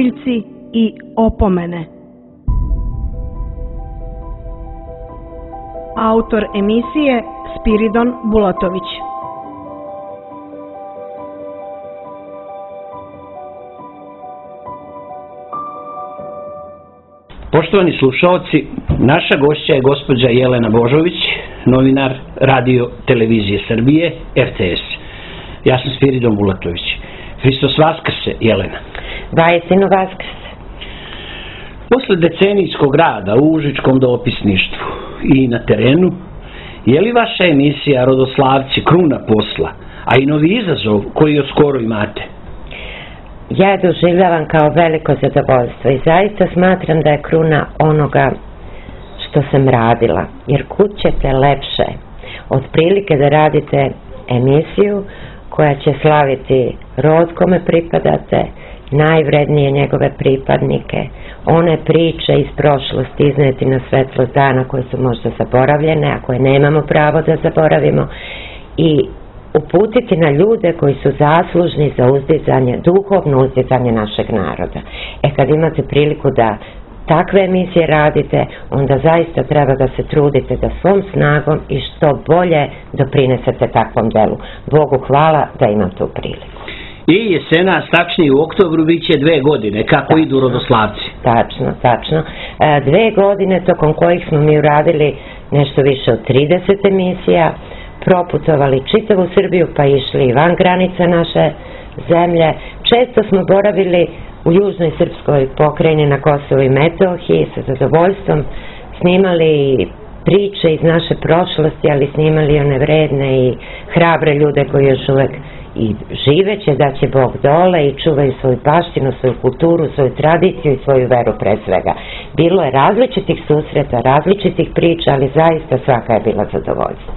utisci i opomene. Autor emisije Spiridon Bulatović. Poštovani slušaoci, naša gošća je gospođa Jelena Božović, novinar Radio Televizije Srbije, RTS. Ja sam Spiridon Bulatović. Hristos Vaskrse, Jelena. Vaistinu Vaskrse. Posle decenijskog rada u užičkom dopisništvu i na terenu, je li vaša emisija Rodoslavci kruna posla, a i novi izazov koji još skoro imate? Ja je doživljavam kao veliko zadovoljstvo i zaista smatram da je kruna onoga što sam radila. Jer kud ćete lepše od prilike da radite emisiju koja će slaviti rod kome pripadate, najvrednije njegove pripadnike, one priče iz prošlosti izneti na svetlost dana koje su možda zaboravljene, a koje nemamo pravo da zaboravimo, i uputiti na ljude koji su zaslužni za uzdizanje, duhovno uzdizanje našeg naroda. Kad imate priliku da takve emisije radite, onda zaista treba da se trudite da svom snagom i što bolje doprinesete takvom delu. Bogu hvala da imam tu priliku. I jesenas, tačnije u oktobru, bit će 2 godine. Kako idu Rodoslavci? Tačno. 2 godine tokom kojih smo mi uradili nešto više od 30 emisija, proputovali čitavu Srbiju pa išli i van granica naše zemlje. Često smo boravili u južnoj srpskoj pokrajini na Kosovu i Metohiji, sa zadovoljstvom snimali priče iz naše prošlosti, ali snimali one vredne i hrabre ljude koji još uvek i živeće, da će Bog dole, i čuvaju svoju baštinu, svoju kulturu, svoju tradiciju i svoju veru pre svega. Bilo je različitih susreta, različitih priča, ali zaista svaka je bila zadovoljstvo.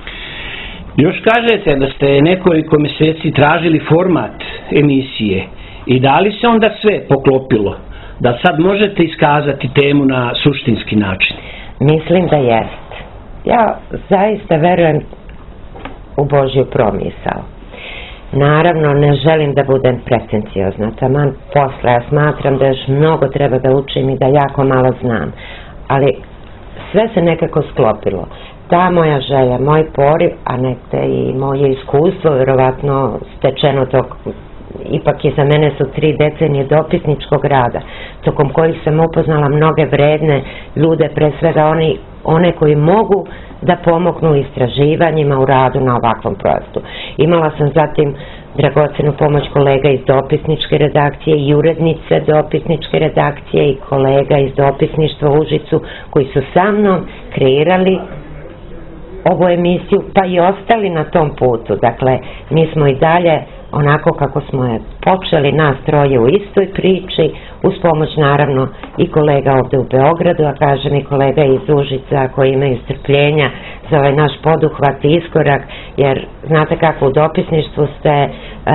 Još kažete da ste nekoliko mjeseci tražili format emisije i da li se onda sve poklopilo da sad možete iskazati temu na suštinski način? Mislim da jest. Ja zaista verujem u Božju promisao. Naravno, ne želim da budem pretenciozna, taman posle, ja smatram da još mnogo treba da učim i da jako malo znam, ali sve se nekako sklopilo. Ta moja želja, moj poriv, a nekde i moje iskustvo, verovatno stečeno tog, ipak je za mene su 3 decenije dopisničkog rada, tokom kojih sam upoznala mnoge vredne ljude, pre svega one koji mogu da pomognu istraživanjima u radu na ovakvom projektu. Imala sam zatim dragocenu pomoć kolega iz dopisničke redakcije i urednice dopisničke redakcije i kolega iz dopisništva u Užicu koji su sa mnom kreirali ovu emisiju, pa i ostali na tom putu. Dakle, mi smo i dalje onako kako smo je počeli, nas troje u istoj priči, uz pomoć naravno i kolega ovde u Beogradu, a kažem i kolega iz Užica koji imaju strpljenja za ovaj naš poduhvat i iskorak, jer znate kako u dopisništvu ste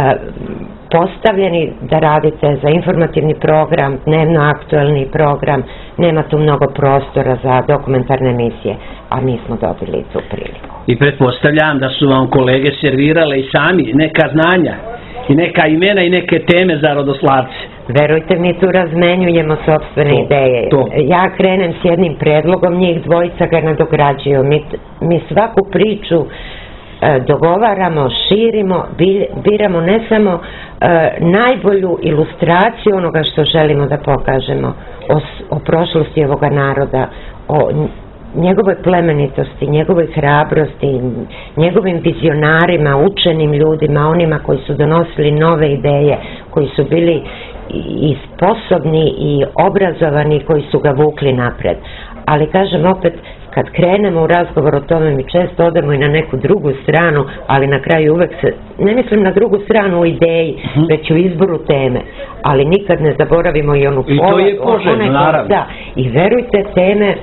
postavljeni da radite za informativni program, dnevno aktuelni program, nema tu mnogo prostora za dokumentarne emisije, a mi smo dobili tu priliku. I pretpostavljam da su vam kolege servirale i sami neka znanja i neka imena i neke teme za Rodoslavce. Verujte, mi tu razmenjujemo sopstvene ideje. Ja krenem s jednim predlogom, njih dvojica ga nadograđuju. Mi svaku priču dogovaramo, širimo, biramo ne samo najbolju ilustraciju onoga što želimo da pokažemo o prošlosti ovoga naroda, o njegovoj plemenitosti, njegovoj hrabrosti, njegovim vizionarima, učenim ljudima, onima koji su donosili nove ideje, koji su bili i sposobni i obrazovani, koji su ga vukli napred. Ali kažem opet, kad krenemo u razgovor o tome, mi često odemo i na neku drugu stranu, ali na kraju uvek se, ne mislim na drugu stranu u ideji, već u izboru teme, ali nikad ne zaboravimo i onu i to je poželjno, naravno. Da, i verujte, teme,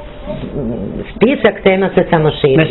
spisak tema se samo širi.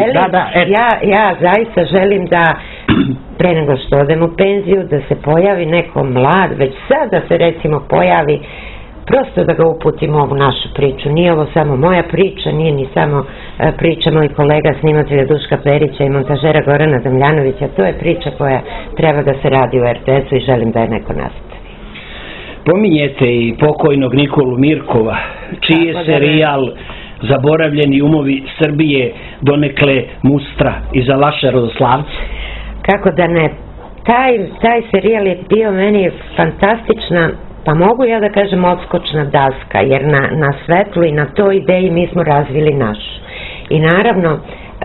Ja zaista želim da pre nego što odem u penziju, da se pojavi neko mlad, već sad da se recimo pojavi, prosto da ga uputimo ovu našu priču. Nije ovo samo moja priča, nije ni samo priča mojih kolega snimatelja Duška Perića i montažera Gorana Damljanovića, to je priča koja treba da se radi u RTS-u i želim da je neko nastavi. Pominjete i pokojnog Nikolu Mirkova, čiji je serijal Zaboravljeni umovi Srbije donekle mustra i za vaše rodoslavce. Kako da ne, taj serijal je bio meni fantastična, pa mogu ja da kažem odskočna daska, jer na svetlu i na toj ideji mi smo razvili naš. I naravno,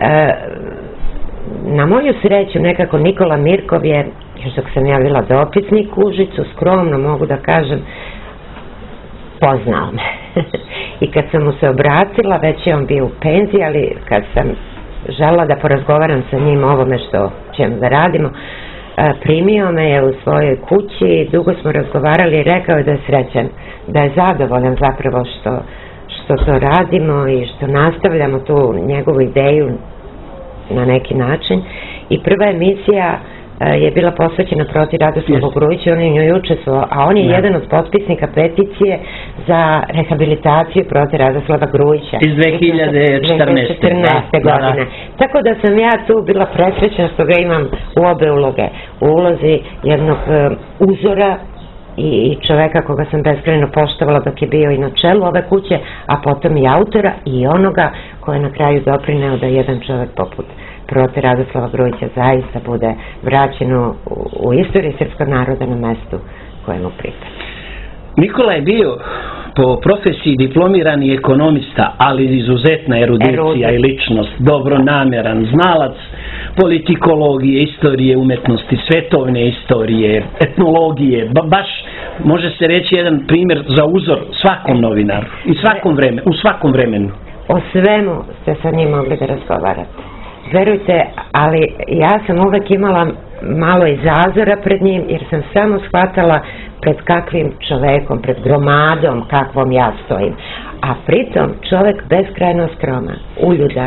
na moju sreću nekako Nikola Mirkov je, još dok sam ja bila dopisnik u Užicu, skromno mogu da kažem, poznao me. I kad sam mu se obratila, već je on bio u penziji, ali kad sam žela da porazgovaram sa njim o ovome što ćemo da radimo, primio me je u svojoj kući, dugo smo razgovarali i rekao je da je srećan, da je zadovoljan zapravo što to radimo i što nastavljamo tu njegovu ideju na neki način. I prva emisija je bila posvećena protiv Radoslavu Grujiću, on je u njoj učestvovao, a on je jedan od potpisnika peticije za rehabilitaciju protiv Radoslava Grujića. Iz 2014. godine. Tako da sam ja tu bila presrećena što ga imam u obe uloge. U ulozi jednog uzora i čoveka koga sam beskrajno poštovala dok je bio i na čelu ove kuće, a potom i autora i onoga koji je na kraju doprineo da jedan čovek poput protiv Radoslava Grujića zaista bude vraćeno u istoriji srpskog naroda na mestu kojemu pripada. Nikola je bio po profesiji diplomirani ekonomista, ali izuzetna erudicija i ličnost, dobronameran, znalac politikologije, istorije umetnosti, svetovne istorije, etnologije, baš može se reći jedan primjer za uzor svakom novinaru i u svakom vremenu. O svemu ste sa njim mogli da razgovarate. Verujte, ali ja sam uvek imala malo i zazora pred njim, jer sam samo shvatala pred kakvim čovekom, pred gromadom kakvom ja stojim. A pritom čovek beskrajno skroman, uljudan,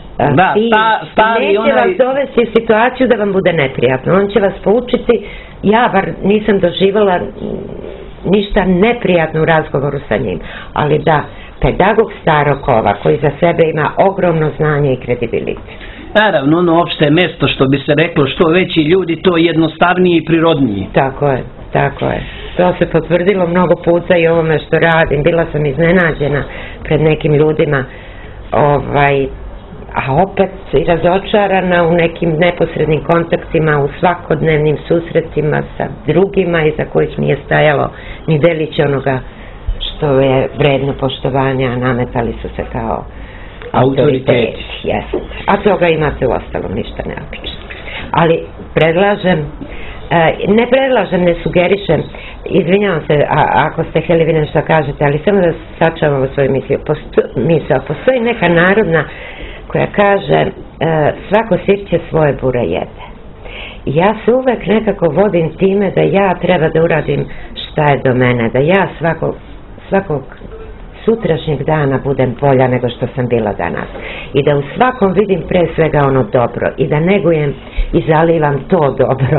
neće vas dovesti u situaciju da vam bude neprijatno. On će vas poučiti, ja bar nisam doživala ništa neprijatno u razgovoru sa njim, ali da, pedagog starog kova koji za sebe ima ogromno znanje i kredibilitet. Naravno, ono opšte mesto, što bi se reklo, što veći ljudi, to jednostavniji i prirodniji. Tako je, tako je. To se potvrdilo mnogo puta i ovome što radim. Bila sam iznenađena pred nekim ljudima, a opet i razočarana u nekim neposrednim kontaktima, u svakodnevnim susretima sa drugima iza kojih nije stajalo ni delić onoga što je vredno poštovanja, nametali su se kao autoriteti. A toga imate u ostalom ništa neobično. Ali ne sugerišem, izvinjavam se ako ste htjeli vi nešto kažete, ali samo da sačuvamo svoju misao. Postoji neka narodna koja kaže svako sirće svoje bure jede. Ja se uvek nekako vodim time da ja treba da uradim šta je do mene, da ja svakog sutrašnjeg dana budem bolja nego što sam bila danas. I da u svakom vidim pre svega ono dobro i da negujem i zalivam to dobro.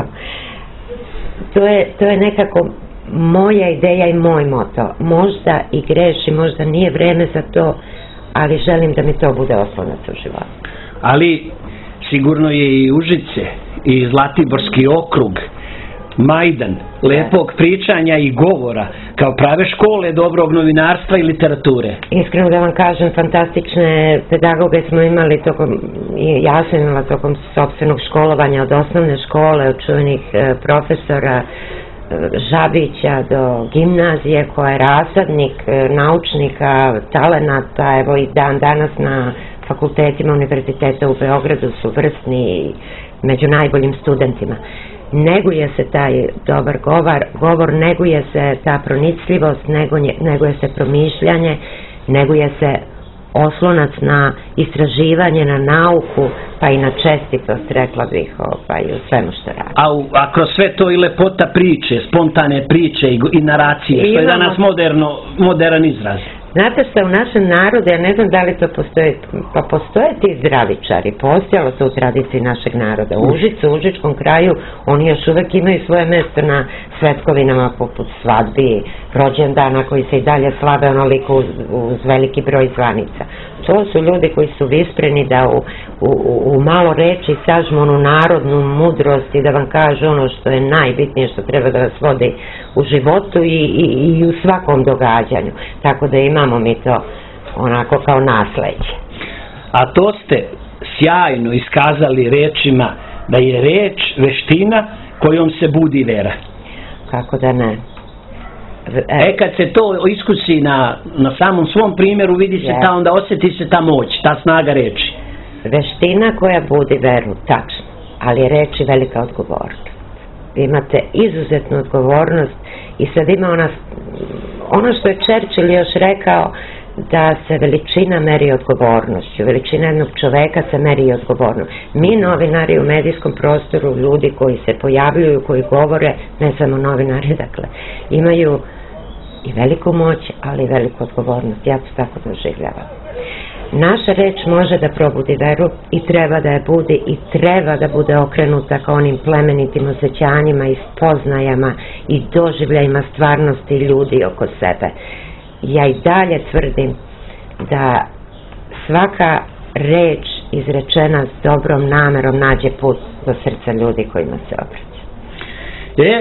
To je nekako moja ideja i moj moto. Možda i greši, možda nije vreme za to, ali želim da mi to bude oslonac u životu. Ali sigurno je i Užice i Zlatiborski okrug, Majdan, lepog pričanja i govora, kao prave škole dobrog novinarstva i literature. Iskreno da vam kažem, fantastične pedagoge smo imali ja sam imala tokom sopstvenog školovanja, od osnovne škole, od čuvenih profesora Žabića do gimnazije koja je rasadnik naučnika, talenata, evo i dan danas na fakultetima univerziteta u Beogradu su vrsni među najboljim studentima. Neguje se taj dobar govor, neguje se ta pronicljivost, neguje se promišljanje, neguje se oslonac na istraživanje, na nauku, pa i na čestitost, rekla bih, u svemu što radi. A kroz sve to i lepota priče, spontane priče i naracije, što je danas modern izraz. Znate što u našem narodu, ja ne znam da li to postoji, pa postoje ti zdravičari, postojalo to u tradiciji našeg naroda. U Užicu, u Užičkom kraju, oni još uvek imaju svoje mesto na svetkovinama poput svadbi, rođendana koji se i dalje slave onoliko uz veliki broj zvanica. To su ljudi koji su vispreni da u malo reči sažmu onu narodnu mudrost i da vam kažu ono što je najbitnije, što treba da vas vodi u životu i u svakom događanju. Tako da imamo mi to onako kao nasleđe. A to ste sjajno iskazali rečima da je reč veština kojom se budi vera. Kako da ne? Kad se to iskusi na samom svom primjeru, vidi se ta, onda osjeti se ta moć, ta snaga reči. Veština koja budi veru, tačno, ali reči velika odgovornost. Vi imate izuzetnu odgovornost i sad ima ono što je Churchill još rekao, da se veličina meri odgovornošću, veličina jednog čoveka se meri odgovornost. Mi novinari u medijskom prostoru, ljudi koji se pojavljuju, koji govore, ne samo novinari, dakle, imaju i veliku moć, ali i veliku odgovornost. Ja to tako doživljavam. Naša reč može da probudi veru i treba da je budi i treba da bude okrenuta ka onim plemenitim osjećanjima i spoznajama i doživljajima stvarnosti ljudi oko sebe. Ja i dalje tvrdim da svaka reč izrečena s dobrom namerom nađe put do srca ljudi kojima se obraća.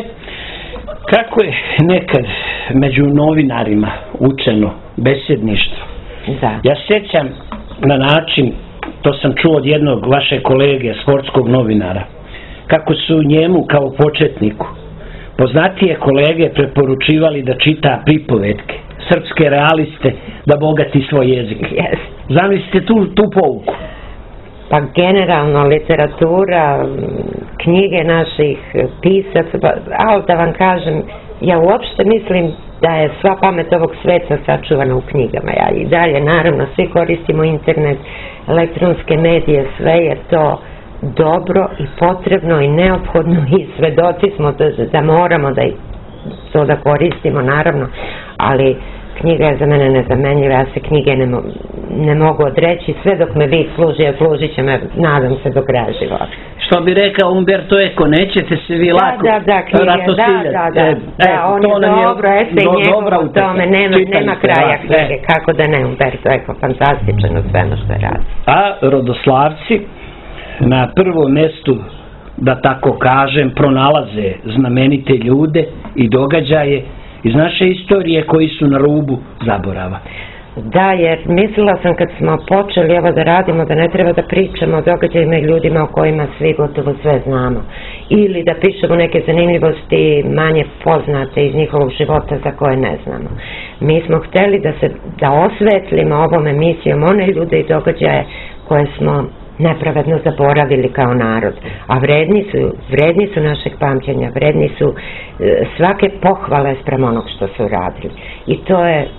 Kako je nekad među novinarima učeno besedništvo? Da. Ja sjećam na način, to sam čuo od jednog vaše kolege, sportskog novinara, kako su njemu kao početniku poznatije kolege preporučivali da čita pripovetke, srpske realiste, da bogati svoj jezik. Yes. Zamislite tu pouku. Pa generalno literatura, knjige naših pisaca, ali da vam kažem, ja uopšte mislim da je sva pamet ovog sveta sačuvana u knjigama. Ja i dalje, naravno, svi koristimo internet, elektronske medije, sve je to dobro i potrebno i neophodno i svedoci smo da moramo da to da koristimo, naravno, ali knjiga je za mene nezamenljiva, ja se knjige ne mogu odreći, sve dok me vid služi, a služit će me, nadam se, do kraja života. Što bi rekao Umberto Eco, nećete se vi lako ratosiljati. Da, on je dobro, i njegov u tome, nema kraja knjige, kako da ne, Umberto Eco, fantastičan u svemu što radi. A rodoslavci na prvom mjestu, da tako kažem, pronalaze znamenite ljude i događaje iz naše istorije koji su na rubu zaborava. Da, jer mislila sam kad smo počeli ovo da radimo da ne treba da pričamo o događajima i ljudima o kojima svi gotovo sve znamo. Ili da pišemo neke zanimljivosti manje poznate iz njihovog života za koje ne znamo. Mi smo hteli da osvetlimo ovom emisijom one ljude i događaje koje smo nepravedno zaboravili kao narod, a vredni su našeg pamćenja, vredni su svake pohvale sprem onog što su radili. I to je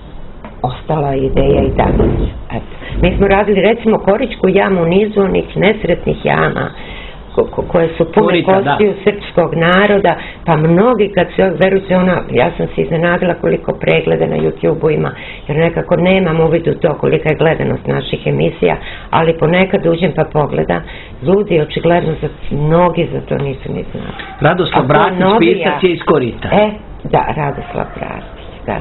ostala ideja i danas. Mi smo radili recimo Koričku jamu u nizu onih nesretnih jama koje su pune kostiju srpskog naroda, pa mnogi kad se, verujte, ja sam se iznenadila koliko pregleda na YouTube-u ima, jer nekako nemam uvid u to kolika je gledanost naših emisija, ali ponekad uđem pa pogleda, ljudi očigledno mnogi za to nisu ni znali. Radoslav Bratić, pisac je iz Korita. Da, Radoslav Bratić, da.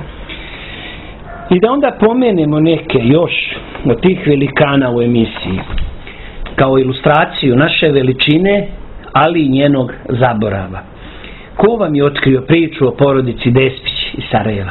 I da onda pomenemo neke još od tih velikana u emisiji, kao ilustraciju naše veličine, ali i njenog zaborava. Ko vam je otkrio priču o porodici Despić iz Sarajeva?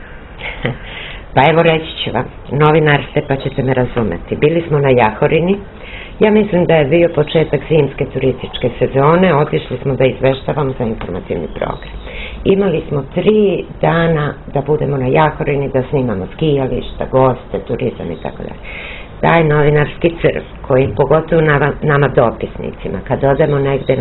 Pa evo reći ću vam, novinar ste pa ćete me razumeti. Bili smo na Jahorini, ja mislim da je bio početak zimske turističke sezone, otišli smo da izveštavamo za informativni program. Imali smo 3 dana da budemo na Jahorini, da snimamo skijališta, goste, turizam i tako dalje. Taj novinarski crv, koji pogotovo nama dopisnicima, kad odemo negde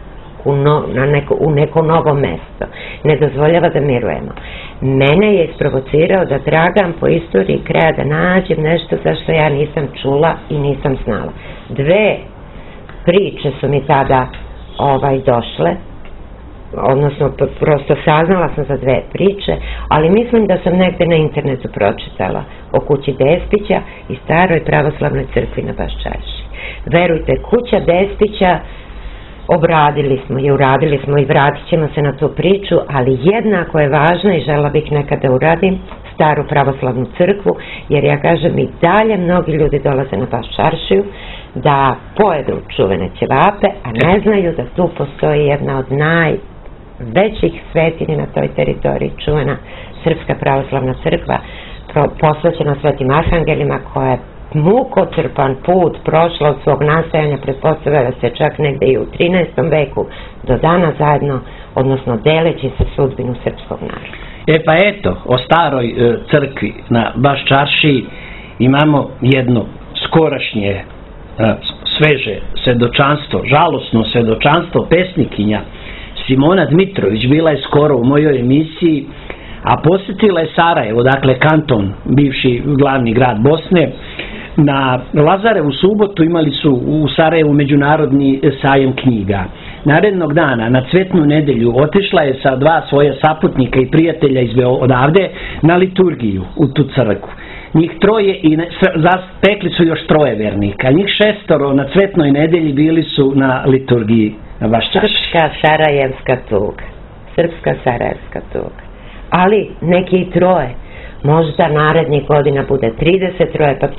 u neko novo mesto, ne dozvoljava da mirujemo. Mene je isprovocirao da tragam po istoriji kraja, da nađem nešto za što ja nisam čula i nisam znala. 2 priče su mi tada došle odnosno prosto saznala sam za 2 priče, ali mislim da sam negde na internetu pročitala o kući Despića i staroj pravoslavnoj crkvi na Baščarši. Verujte, kuća Despića obradili smo i uradili smo i vratit ćemo se na tu priču, ali jednako je važno i žela bih nekada uradim staru pravoslavnu crkvu, jer ja kažem i dalje mnogi ljudi dolaze na Baščaršiju da pojedu čuvene ćevape, a ne znaju da tu postoji jedna od najvećih svetinji na toj teritoriji, čuvena Srpska pravoslavna crkva posvećena Svetim Arhangelima, koja je mukotrpan put prošla od svog nastajanja, pretpostavlja se čak negde i u 13. veku do dana zajedno, odnosno deleći se sudbinu srpskog naroda. Pa eto, o staroj crkvi na Baščaršiji imamo jedno skorašnje sveže svedočanstvo, žalosno svedočanstvo. Pesnikinja Simona Dmitrović bila je skoro u mojoj emisiji, a posjetila je Sarajevo, dakle kanton, bivši glavni grad Bosne. Na Lazarevu subotu imali su u Sarajevu međunarodni sajem knjiga. Narednog dana, na Cvetnu nedelju, otišla je sa 2 svoja saputnika i prijatelja odavde na liturgiju u tu crkvu. Njih 3 i zatekli su još 3 vernika. Njih 6 na Cvetnoj nedelji bili su na liturgiji na Baščarši. Srpska sarajevska tuga. Srpska sarajevska tuga. Ali neki i 3. Možda narednih godina bude 33, pa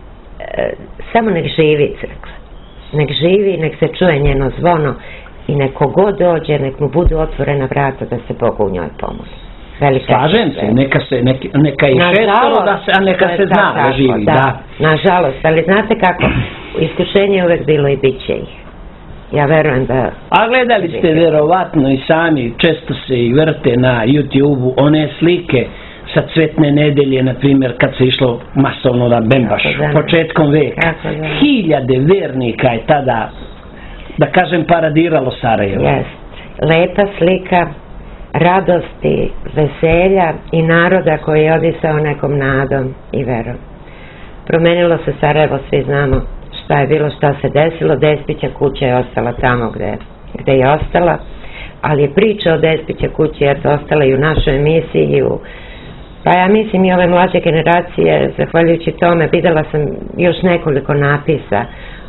samo nek živi crkva. Nek živi, nek se čuje njeno zvono i neko god dođe, nek mu budu otvorena vrata da se Bogu u njoj pomoli. Slažem se, neka i 6, a neka se zna da živi. Da. Nažalost, ali znate kako, iskušenje je uvek bilo i bit će ih. Ja verujem da... A gledali ste verovatno i sami, često se i vrte na YouTube-u one slike sa Cvetne nedelje, na primjer, kad se išlo masovno na Bembaš, početkom veka. 1000 vernika je tada, da kažem, paradiralo Sarajevo. Jest. Lepa slika radosti, veselja i naroda koji je odisao nekom nadom i verom. Promenilo se Sarajevo, svi znamo šta je bilo, šta se desilo. Despića kuća je ostala tamo gde je ostala, ali je priča o Despića kući je ostala i u našoj emisiji, pa ja mislim i ove mlađe generacije, zahvaljujući tome, videla sam još nekoliko napisa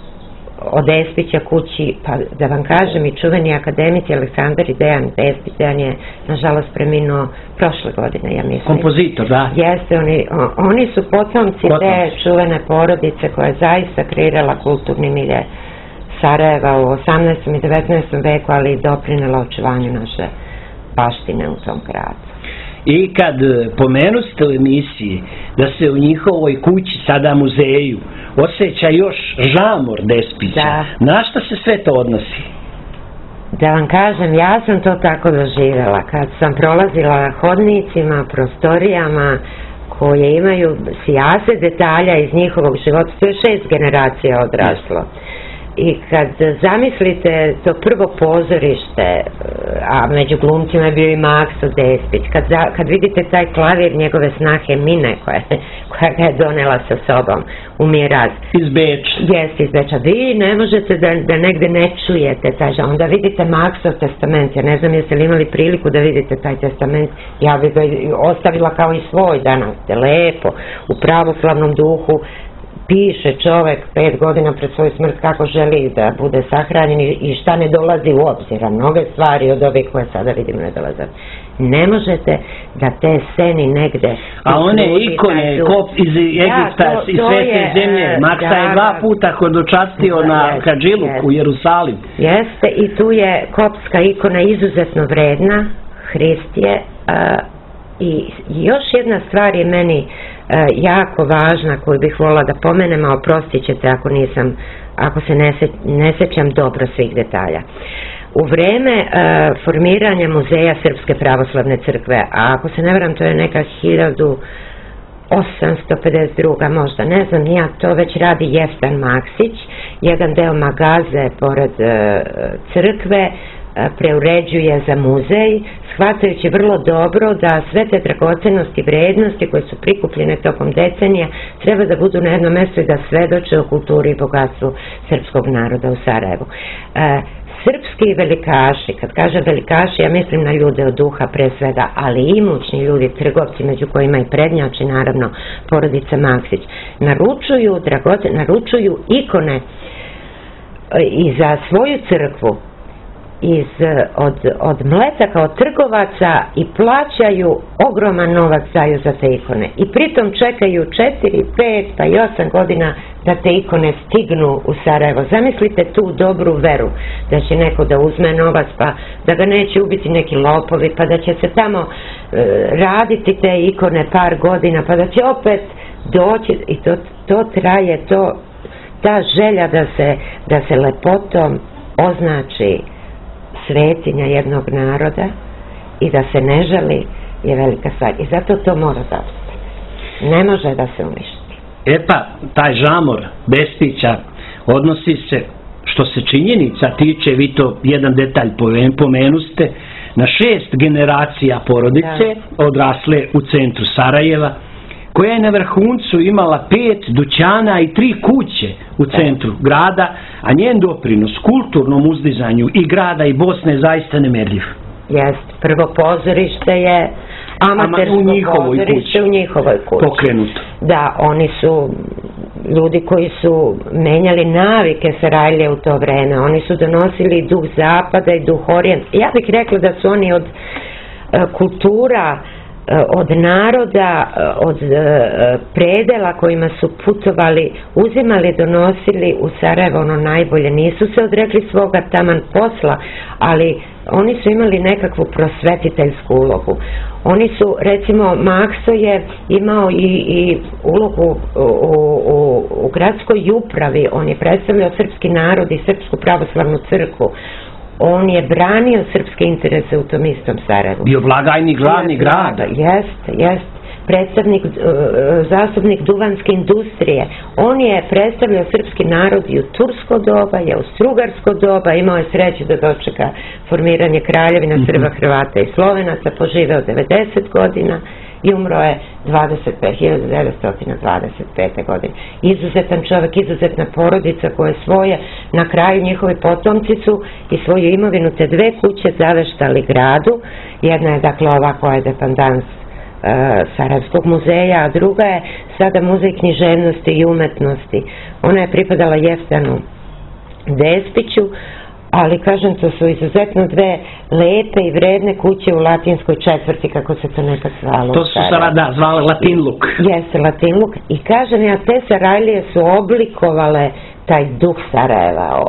o Despića kući, pa da vam kažem i čuveni akademici Aleksandar i Dejan Despić. Dejan je nažalost preminuo prošle godine, ja mislim. Kompozitor, da. Jeste, oni su potomci te čuvene porodice koja je zaista kreirala kulturni milje Sarajeva u 18. i 19. veku, ali i doprinela očuvanju naše baštine u tom gradu. I kad pomenuste u emisiji da se u njihovoj kući, sada muzeju, osjeća još žamor Despića, na šta se sve to odnosi? Da vam kažem, ja sam to tako doživjela. Kad sam prolazila hodnicima, prostorijama koje imaju sjase detalja iz njihovog života, to je 6 generacija odraslo. I kad zamislite to prvo pozorište, a među glumcima je bio i Makso Despić, kad vidite taj klavir njegove snahe Mine koja ga je donela sa sobom u Miraz. Iz Beča. Jeste, iz Beča. Vi ne možete da negde ne čujete taj žal. Onda vidite Maksov testament. Ja ne znam jeste li imali priliku da vidite taj testament. Ja bih ga ostavila kao i svoj danas. Lepo, u pravoslavnom duhu. Piše čovek 5 godina pred svoju smrt kako želi da bude sahranjen i šta ne dolazi u obzir. Mnoge stvari od ovih koje sada vidimo ne dolaze. Ne možete da te sceni negde... A one ikone iz Egipta, iz Svete zemlje, Maksa je 2 puta hodočastio na Hadžiluku u Jerusalim. Jeste, i tu je koptska ikona izuzetno vredna, Hristije. I još jedna stvar je meni jako važna koju bih volila da pomenem, a oprostit ćete ako se ne sećam dobro svih detalja. U vreme formiranja muzeja Srpske pravoslavne crkve, a ako se ne varam to je neka 1852. možda, ne znam, ja to već radi Jeftan Maksić, jedan deo magaze pored crkve preuređuje za muzej, shvatajući vrlo dobro da sve te dragocenosti i vrednosti koje su prikupljene tokom decenija treba da budu na jednom mestu i da svedoče o kulturi i bogatstvu srpskog naroda u Sarajevu. srpski velikaši, kad kažem velikaši, ja mislim na ljude od duha pre svega, ali imućni ljudi, trgovci, među kojima i prednjači, naravno, porodica Maksić, naručuju ikone i za svoju crkvu od mletaka, od trgovaca i plaćaju ogroman novac daju za te ikone. I pritom čekaju 4, 5 pa i 8 godina da te ikone stignu u Sarajevo. Zamislite tu dobru veru da će neko da uzme novac, pa da ga neće ubiti neki lopovi, pa da će se tamo raditi te ikone par godina, pa da će opet doći i to traje, ta želja da se lepotom označi svetinja jednog naroda i da se ne žali je velika stvar. I zato to mora zaostati. Ne može da se uništi. Pa, taj žamor bespića odnosi se, što se činjenica tiče, vi to jedan detalj pomenuste, na 6 generacija porodice odrasle u centru Sarajeva, koja je na vrhuncu imala 5 dućana i 3 kuće u centru grada, a njen doprinos kulturnom uzdizanju i grada i Bosne je zaista nemerljiv. Jest, prvo pozorište je amatersko pozorište u njihovoj kući. Pokrenuto. Da, oni su ljudi koji su menjali navike Sarajlije u to vreme, oni su donosili duh zapada i duh orijenta. Ja bih rekla da su oni od kultura, od naroda, od predela kojima su putovali, uzimali, donosili u Sarajevo ono najbolje. Nisu se odrekli svoga taman posla, ali oni su imali nekakvu prosvetiteljsku ulogu. Oni su, recimo, Makso je imao i ulogu u gradskoj upravi, on je predstavljao srpski narod i Srpsku pravoslavnu crkvu. On je branio srpske interese u tom istom Sarajevu. Bio blagajnik glavni grada. Jest. Zastupnik duvanske industrije. On je predstavljao srpski narod i u tursko doba, i u strugarsko doba, imao je sreću da dočeka formiranje kraljevina Srba, Hrvata i Slovenaca, poživeo 90 godina i umro je 1925. godine. Izuzetan čovjek, izuzetna porodica koje svoje, na kraju njihovi potomci su i svoju imovinu, te 2 kuće zaveštali gradu. Jedna je dakle ova koja je dependans Sarajevskog muzeja, a druga je sada muzej književnosti i umetnosti. Ona je pripadala Jeftanu Despiću, ali kažem, to su izuzetno 2 lepe i vredne kuće u Latinskoj četvrti, kako se to nekad zvalo. To su sada zvale Latinluk. Jeste, Latinluk. I kažem ja, te Sarajlije su oblikovale taj duh Sarajeva.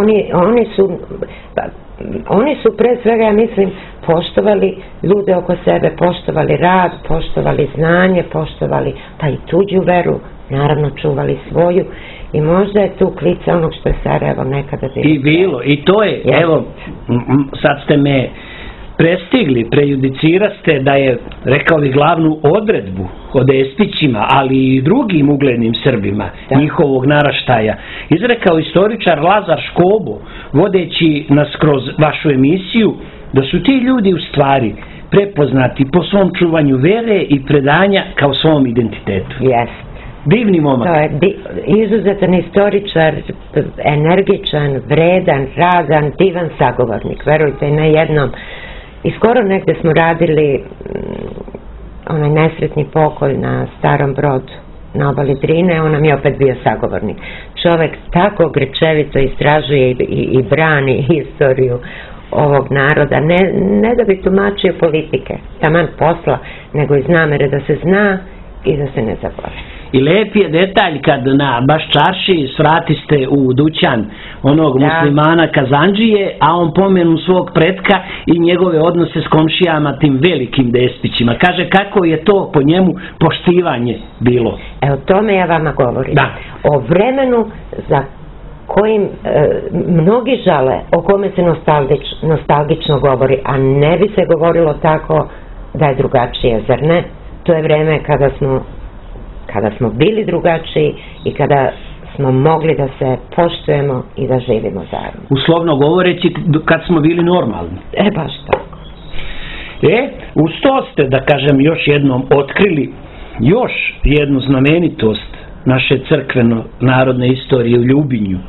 Oni su pre svega, ja mislim, poštovali ljude oko sebe, poštovali rad, poštovali znanje, poštovali pa i tuđu veru, naravno čuvali svoju, i možda je tu klica onog što je Sarajevo nekada bilo. I bilo, i to je, evo, sad ste me prestigli, prejudiciraste da je, rekao bi, glavnu odredbu o Despićima, ali i drugim uglednim Srbima njihovog naraštaja izrekao istoričar Lazar Škobo, vodeći nas kroz vašu emisiju, da su ti ljudi u stvari prepoznati po svom čuvanju vere i predanja kao svom identitetu. Jest. Divni momak. To je izuzetan istoričar, energičan, vredan, radan, divan sagovornik. Verujte, na jednom. I skoro negde smo radili onaj nesretni pokolj na Starom Brodu, na obali Drine, on nam je opet bio sagovornik. Čovek tako grčevito istražuje i brani istoriju ovog naroda, ne da bi tumačio politike, taman posla, nego iz namere da se zna i da se ne zaboravi. I lep je detalj kad na baš čarši svratiste u dućan onog muslimana Kazandžije, a on pomenu svog pretka i njegove odnose s komšijama, tim velikim Despićima. Kaže kako je to po njemu poštivanje bilo. O tome ja vama govorim. O vremenu za kojim mnogi žale, o kome se nostalgično govori, a ne bi se govorilo tako da je drugačije, zar ne? To je vreme kada smo bili drugačiji i kada smo mogli da se poštujemo i da živimo zajedno. Uslovno govoreći, kad smo bili normalni. Baš tako. Uz to ste, da kažem, još jednom otkrili još jednu znamenitost naše crkveno-narodne istorije u Ljubinju,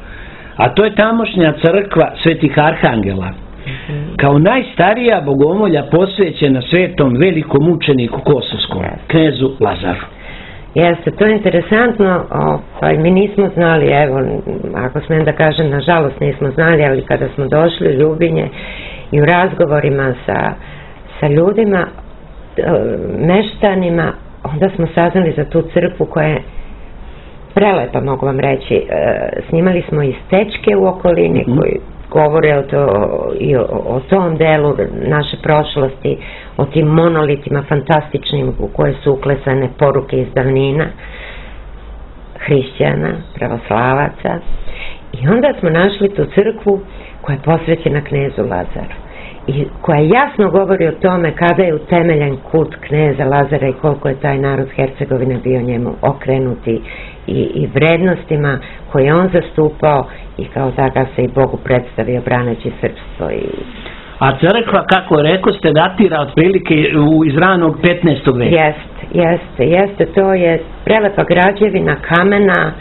a to je tamošnja crkva Svetih Arhangela, kao najstarija bogomolja posvećena svetom velikom učeniku kosovskom, knezu Lazaru. Jeste, to je interesantno, mi nismo znali, evo, ako smijem da kažem, nažalost nismo znali, ali kada smo došli u Ljubinje i u razgovorima sa ljudima, meštanima, onda smo saznali za tu crkvu koja je prelepa, mogu vam reći. Snimali smo i stečke u okolini koji govore o tom delu naše prošlosti, o tim monolitima fantastičnim u koje su uklesane poruke iz davnina hrišćana, pravoslavaca, i onda smo našli tu crkvu koja je posvećena knezu Lazaru i koja jasno govori o tome kada je utemeljen kult kneza Lazara i koliko je taj narod Hercegovine bio njemu okrenuti i vrednostima koje on zastupao i kao takav se i Bogu predstavio braneći srpstvo. A crkva, kako rekao ste, datira otprilike iz ranog 15. veka. Jeste, to je prelepa građevina, kamena,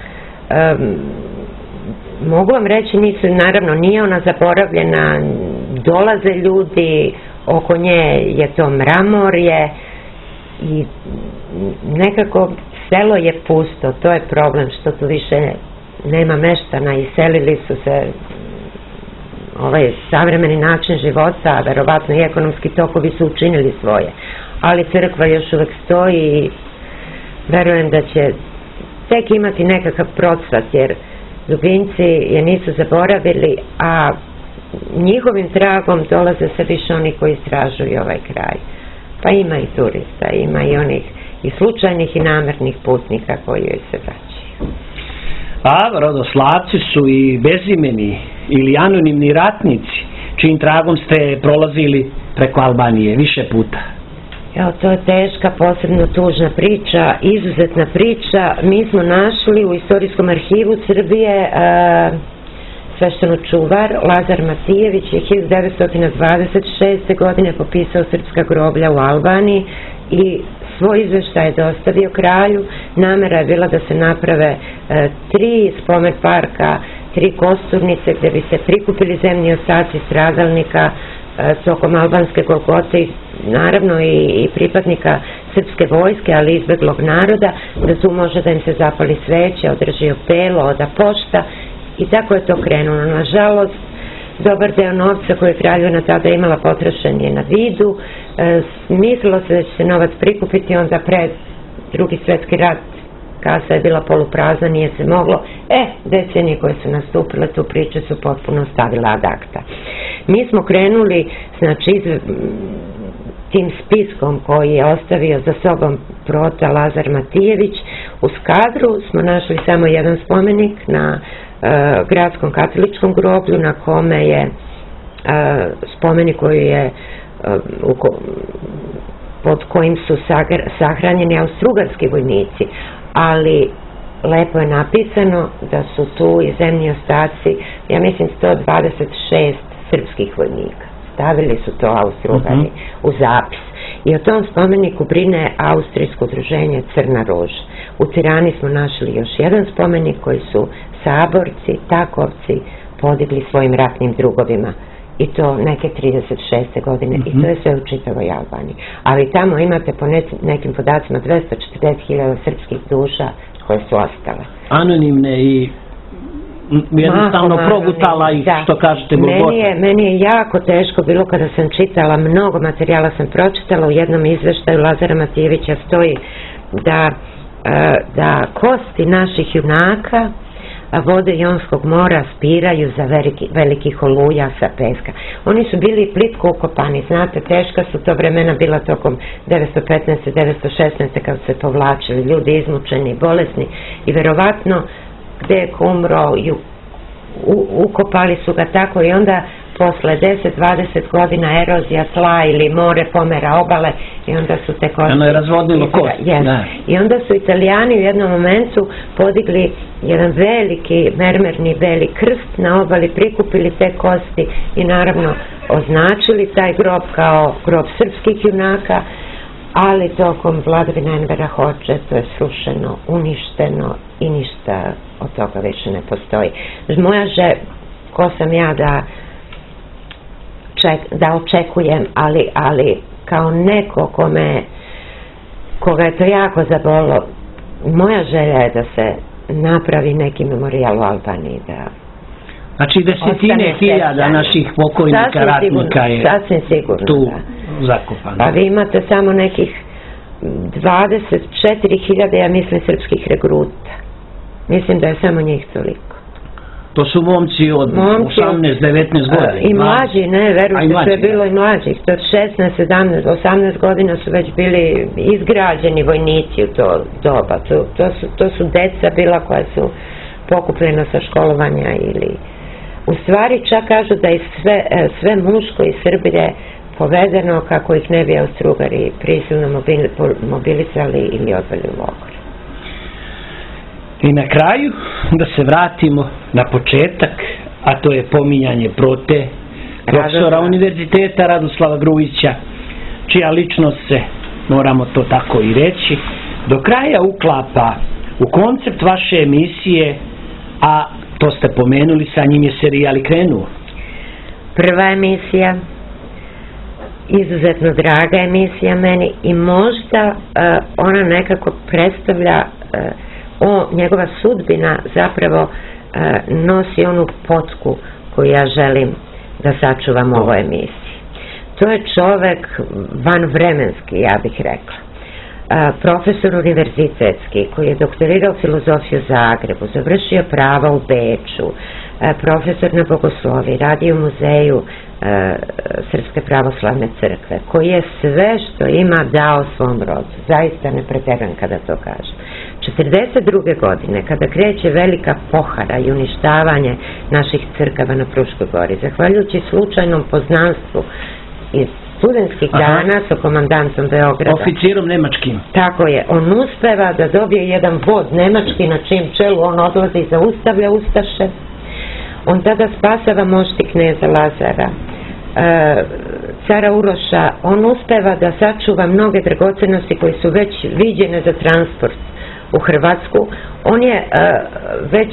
mogu vam reći, naravno nije ona zaboravljena, dolaze ljudi, oko nje je to mramorje i nekako selo je pusto, to je problem što tu više nema meštana, iselili su se, ovaj savremeni način života, a verovatno i ekonomski tokovi su učinili svoje, ali crkva još uvek stoji i verujem da će tek imati nekakav procvat, jer Ljubinci je nisu zaboravili, a njihovim tragom dolaze se više oni koji istražuju ovaj kraj. Pa ima i turista, ima i onih i slučajnih i namernih putnika koji joj se vraćaju. A rodoslavci su i bezimeni ili anonimni ratnici, čijim tragom ste prolazili preko Albanije više puta. Evo, to je teška, posebno tužna priča, izuzetna priča. Mi smo našli u Istorijskom arhivu Srbije sveštenočuvar Lazar Matijević je 1926. godine popisao srpska groblja u Albaniji i svoj izveštaj je dostavio kralju. Namera je bila da se naprave 3 spomen parka, 3 kosturnice gde bi se prikupili zemlji ostaci stradalnika tokom albanske Golgote i naravno i pripadnika srpske vojske, ali izbeglog naroda, da tu može da im se zapali sveće, održi opelo, oda pošta i tako je to krenulo. Nažalost, dobar deo novca koji je kraljevina tada imala potrošen je na Vidu. Mislilo se da će se novac prikupiti, onda pred Drugi svjetski rat kasa je bila poluprazna, nije se moglo. Decenije koje su nastupile tu priče su potpuno stavila ad acta. Mi smo krenuli, znači, tim spiskom koji je ostavio za sobom prota Lazar Matijević. U Skadru smo našli samo jedan spomenik na gradskom katoličkom groblju, na kome je spomenik koji je pod kojim su sahranjeni austrougarski vojnici, ali lepo je napisano da su tu i zemlji ostaci, ja mislim 126 srpskih vojnika. Stavili su to Austrougari u zapis. I o tom spomeniku brine Austrijsko udruženje Crna ruža. U Tirani smo našli još jedan spomenik koji su saborci, takovci podigli svojim ratnim drugovima. I to neke 36. godine. I to je sve u čitavoj Albaniji. Ali tamo imate po nekim podacima 240.000 srpskih duša koje su ostale. Anonimne i jednostavno progutala ih, što kažete, Golgota. Meni je jako teško bilo kada sam čitala, mnogo materijala sam pročitala, u jednom izveštaju Lazara Matijevića stoji da kosti naših junaka vode Jonskog mora spiraju za velikih oluja sa peska. Oni su bili plitko ukopani, znate, teška su to vremena bila tokom 915. 916. kad se povlačili ljudi izmučeni, bolesni i verovatno gde je umro i ukopali su ga tako i onda posle 10-20 godina erozija tla ili more pomera obale i onda su te kosti... Ono je razvodnilo kost. I onda su Italijani u jednom momentu podigli jedan veliki mermerni beli krst na obali, prikupili te kosti i naravno označili taj grob kao grob srpskih junaka, ali tokom vladavine Envera Hodže to je srušeno, uništeno i ništa od toga više ne postoji. Moja ko sam ja da očekujem, ali kao neko koga je to jako zabolo, moja želja je da se napravi neki memorijal u Albaniji, znači desetine hiljada naših pokojnika, ratnika je tu zakopano. Pa vi imate samo nekih 24.000, ja mislim, srpskih regruta. Mislim da je samo njih toliko. To su momci od 18-19 godina. I mlađi, ne, verujte, to je bilo i mlađih. To od 16, 17, 18 godina su već bili izgrađeni vojnici u to doba. To su deca bila koja su pokupljena sa školovanja ili... U stvari čak kažu da je sve muško iz Srbije povedeno kako ih ne bi Austro-Ugari prisilno mobilisali ili odveli u logor. I na kraju da se vratimo na početak, a to je pominjanje Prote, profesora univerziteta Radoslava Grujića, čija ličnost se, moramo to tako i reći, do kraja uklapa u koncept vaše emisije, a to ste pomenuli, sa njim je serijal i krenuo. Prva emisija, izuzetno draga emisija meni i možda ona nekako predstavlja, njegova sudbina zapravo nosi onu potku koju ja želim da sačuvam u ovoj emisiji. To je čovek vanvremenski, ja bih rekla. Profesor univerzitetski koji je doktorirao filozofiju u Zagrebu, završio prava u Beču, profesor na bogoslovi, radio u muzeju Srpske pravoslavne crkve, koji je sve što ima dao svom rodu. Zaista ne preteram kada to kažem. 42. godine, kada kreće velika pohara i uništavanje naših crkava na Fruškoj gori, zahvaljujući slučajnom poznanstvu iz studentskih dana sa komandantom Beograda. Oficirom nemačkim. Tako je. On uspeva da dobije jedan vod nemački na čim čelu on odlazi i zaustavlja ustaše. On tada spasava mošti kneza Lazara, cara Uroša. On uspeva da sačuva mnoge dragocenosti koje su već viđene za transport u Hrvatsku. On je već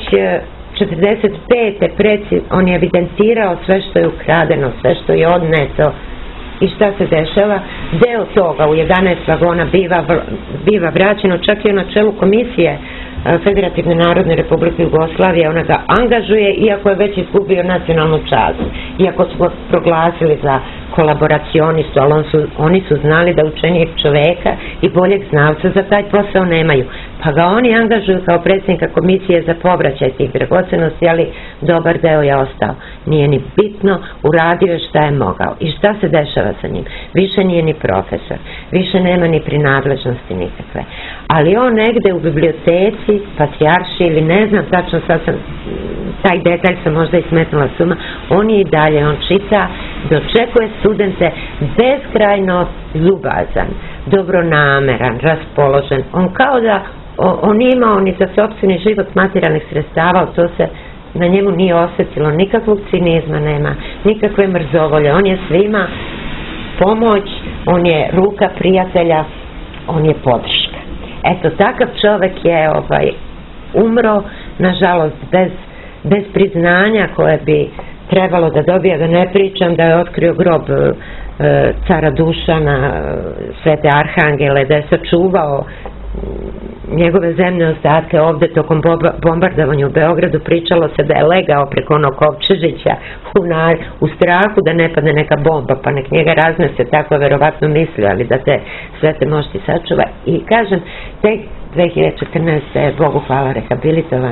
45. on je evidentirao sve što je ukradeno, sve što je odneto. I šta se dešava? Deo toga u 11 vagona biva vraćeno, čak i na čelu komisije Federativne narodne republike Jugoslavije. Ona ga angažuje, iako je već izgubio nacionalnu čast. Iako su ga proglasili za kolaboracionistu, ali oni su znali da učenijeg čoveka i boljeg znalca za taj posao nemaju. Pa ga oni angažuju kao predsjednika komisije za povraćaj tih dragocenosti, ali dobar deo je ostao. Nije ni bitno, uradio je šta je mogao. I šta se dešava sa njim? Više nije ni profesor, više nema ni prinadležnosti nikakve. Ali on negde u biblioteci, patrijarši ili ne znam tačno, sad sam, taj detalj sam možda i smetnula suma, on je i dalje, on čita, dočekuje studente beskrajno ljubazan, dobronameran, raspoložen. On kao da on je imao ni za sopstveni život materijalnih sredstava, to se na njemu nije osjetilo, nikakvog cinizma nema, nikakve mrzovolje, on je svima pomoć, on je ruka prijatelja, on je podrška. Eto, takav čovek je umro, nažalost, bez priznanja koje bi trebalo da dobije, da ne pričam da je otkrio grob cara Dušana, Svete Arhangele, da je sačuvao njegove zemlje ostatke ovde tokom bombardovanja u Beogradu. Pričalo se da je legao preko onog Kovčežića u strahu da ne padne neka bomba pa nek njega raznese, tako je verovatno mislio, ali da te svete mošti sačuva. I kažem, tek 2014. je Bogu hvala rehabilitovan,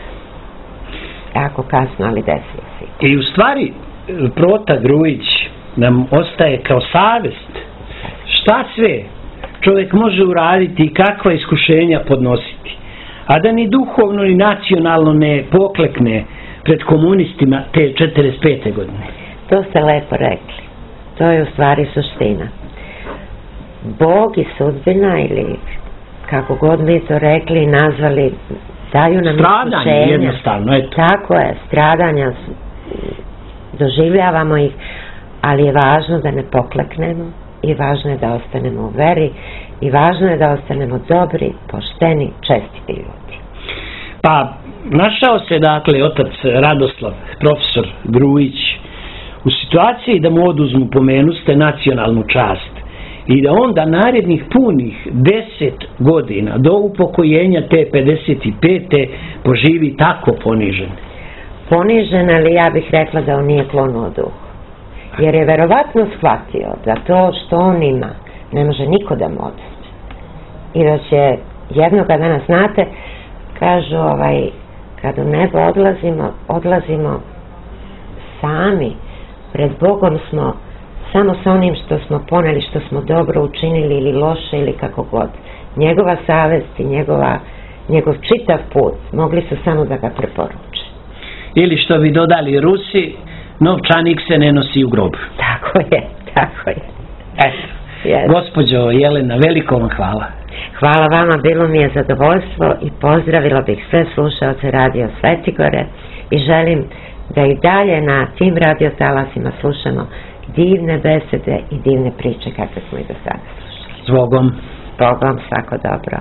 jako kasno, ali desilo se. I u stvari Prota Grujić nam ostaje kao savest šta sve čovjek može uraditi i kakva iskušenja podnositi, a da ni duhovno ni nacionalno ne poklekne pred komunistima te 45. godine. To ste lepo rekli. To je u stvari suština. Bog i sudbina, ili kako god mi to rekli i nazvali, daju nam stradanje, jednostavno, eto. Tako je, stradanja, doživljavamo ih, ali je važno da ne pokleknemo i važno je da ostanemo u veri i važno je da ostanemo dobri, pošteni, čestiti ljudi. Pa, našao se dakle otac Radoslav, profesor Grujić, u situaciji da mu oduzmu, pomenuste, nacionalnu čast i da onda narednih punih 10 godina do upokojenja te 55. poživi tako ponižen. Ponižen, ali ja bih rekla da on nije klonuo duh. Jer je verovatno shvatio da to što on ima ne može niko da mu oduzme. I da će jednoga dana, znate, kažu, kad u nebo odlazimo sami, pred Bogom smo samo sa onim što smo poneli, što smo dobro učinili ili loše ili kako god. Njegova savest i njegov čitav put mogli su samo da ga preporuče. Ili što bi dodali Rusi, novčanik se ne nosi u grob. Tako je. Eto, gospođo Jelena, veliko vam hvala. Hvala vama, bilo mi je zadovoljstvo i pozdravila bih sve slušaoce Radio Svetigore i želim da i dalje na tim radiotalasima slušamo divne besede i divne priče kakve smo i do sada slušali. Zbogom. Zbogom, svako dobro.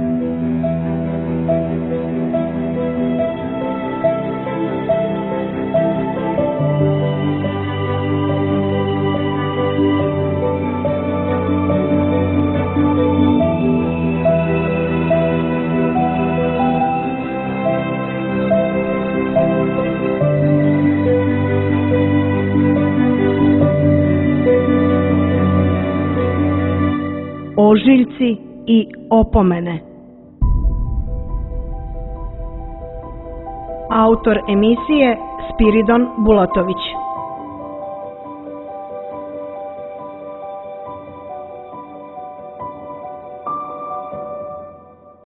Ožiljci i opomene. Autor emisije Spiridon Bulatović.